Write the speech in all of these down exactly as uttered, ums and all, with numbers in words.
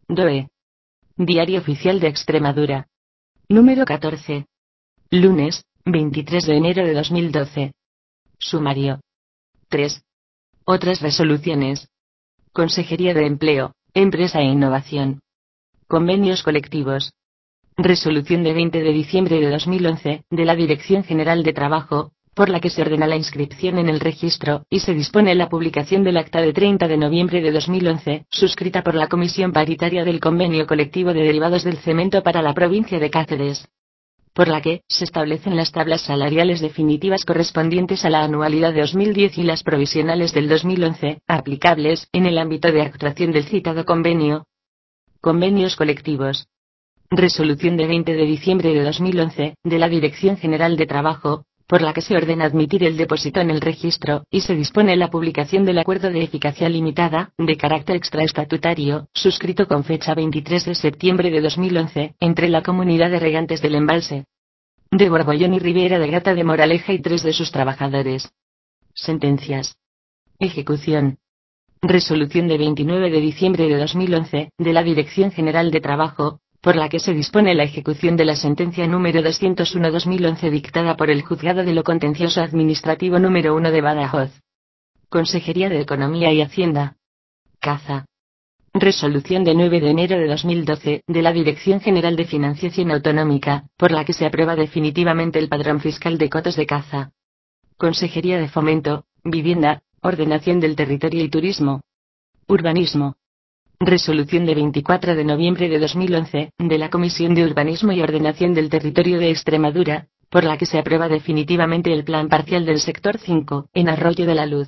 D O E. Diario Oficial de Extremadura. Número catorce. Lunes, veintitrés de enero de dos mil doce. Sumario. tres. Otras resoluciones. Consejería de Empleo, Empresa e Innovación. Convenios colectivos. Resolución de veinte de diciembre de dos mil once, de la Dirección General de Trabajo, por la que se ordena la inscripción en el registro, y se dispone la publicación del acta de treinta de noviembre de dos mil once, suscrita por la Comisión Paritaria del Convenio Colectivo de Derivados del Cemento para la provincia de Cáceres, por la que se establecen las tablas salariales definitivas correspondientes a la anualidad de dos mil diez y las provisionales del dos mil once, aplicables en el ámbito de actuación del citado convenio. Convenios colectivos. Resolución de veinte de diciembre de dos mil once, de la Dirección General de Trabajo, por la que se ordena admitir el depósito en el registro, y se dispone la publicación del acuerdo de eficacia limitada, de carácter extraestatutario, suscrito con fecha veintitrés de septiembre de dos mil once, entre la Comunidad de Regantes del Embalse de Borbollón y Riviera de Gata de Moraleja y tres de sus trabajadores. Sentencias. Ejecución. Resolución de veintinueve de diciembre de dos mil once, de la Dirección General de Trabajo, por la que se dispone la ejecución de la sentencia número doscientos uno barra dos mil once dictada por el Juzgado de lo Contencioso Administrativo número uno de Badajoz. Consejería de Economía y Hacienda. Caza. Resolución de nueve de enero de dos mil doce, de la Dirección General de Financiación Autonómica, por la que se aprueba definitivamente el padrón fiscal de cotos de caza. Consejería de Fomento, Vivienda, Ordenación del Territorio y Turismo. Urbanismo. Resolución de veinticuatro de noviembre de dos mil once, de la Comisión de Urbanismo y Ordenación del Territorio de Extremadura, por la que se aprueba definitivamente el Plan Parcial del Sector cinco, en Arroyo de la Luz.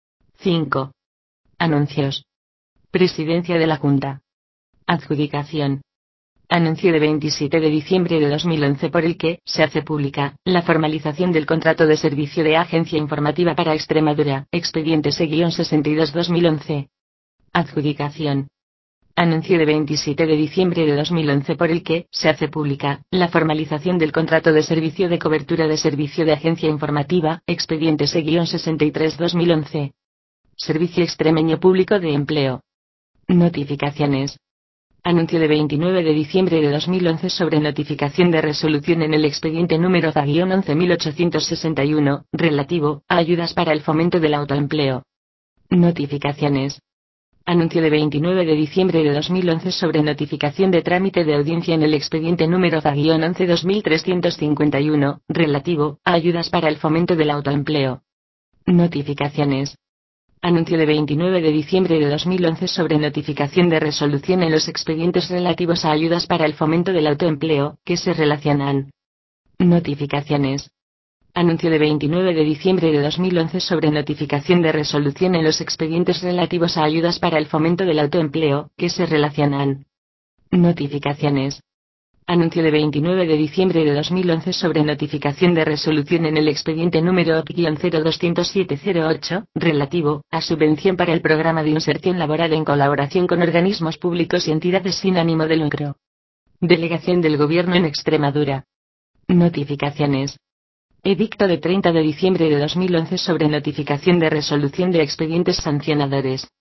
cinco. Anuncios. Presidencia de la Junta. Adjudicación. Anuncio de veintisiete de diciembre de dos mil once por el que se hace pública la formalización del contrato de servicio de Agencia Informativa para Extremadura, expediente C sesenta y dos barra dos mil once. Adjudicación. Anuncio de veintisiete de diciembre de dos mil once por el que se hace pública la formalización del contrato de servicio de cobertura de servicio de Agencia Informativa, expediente C sesenta y tres barra dos mil once. Servicio Extremeño Público de Empleo. Notificaciones. Anuncio de veintinueve de diciembre de dos mil once sobre notificación de resolución en el expediente número Z once mil ochocientos sesenta y uno, relativo a ayudas para el fomento del autoempleo. Notificaciones. Anuncio de veintinueve de diciembre de dos mil once sobre notificación de trámite de audiencia en el expediente número Z once dos mil trescientos cincuenta y uno, relativo a ayudas para el fomento del autoempleo. Notificaciones. Anuncio de veintinueve de diciembre de dos mil once sobre notificación de resolución en los expedientes relativos a ayudas para el fomento del autoempleo, que se relacionan. Notificaciones. Anuncio de veintinueve de diciembre de dos mil once sobre notificación de resolución en los expedientes relativos a ayudas para el fomento del autoempleo, que se relacionan. Notificaciones. Anuncio de veintinueve de diciembre de dos mil once sobre notificación de resolución en el expediente número cero dos cero siete cero ocho, relativo a subvención para el programa de inserción laboral en colaboración con organismos públicos y entidades sin ánimo de lucro. Delegación del Gobierno en Extremadura. Notificaciones. Edicto de treinta de diciembre de dos mil once sobre notificación de resolución de expedientes sancionadores.